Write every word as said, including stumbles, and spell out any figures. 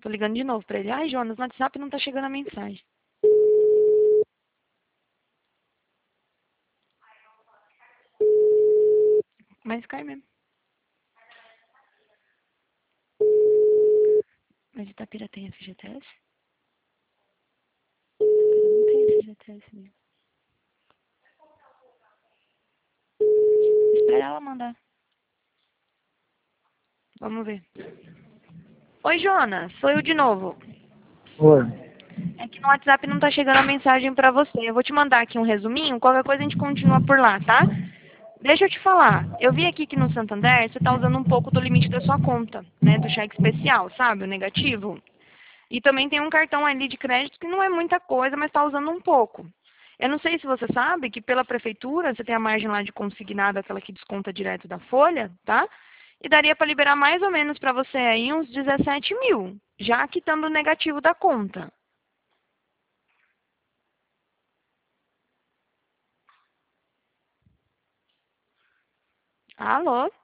Tô ligando de novo pra ele. Ai, Jonas, no WhatsApp não tá chegando a mensagem. Mas cai mesmo. Mas Itapira tem F G T S? Não tem F G T S mesmo. Espera ela mandar. Vamos ver. Oi, Jonas. Sou eu de novo. Oi. É que no WhatsApp não tá chegando a mensagem pra você. Eu vou te mandar aqui um resuminho. Qualquer coisa a gente continua por lá, tá? Deixa eu te falar. Eu vi aqui que no Santander você tá usando um pouco do limite da sua conta, né? Do cheque especial, sabe? O negativo. E também tem um cartão ali de crédito que não é muita coisa, mas está usando um pouco. Eu não sei se você sabe que pela prefeitura você tem a margem lá de consignado, aquela que desconta direto da folha, tá? E daria para liberar mais ou menos para você aí uns dezessete mil, já quitando o negativo da conta. Alô?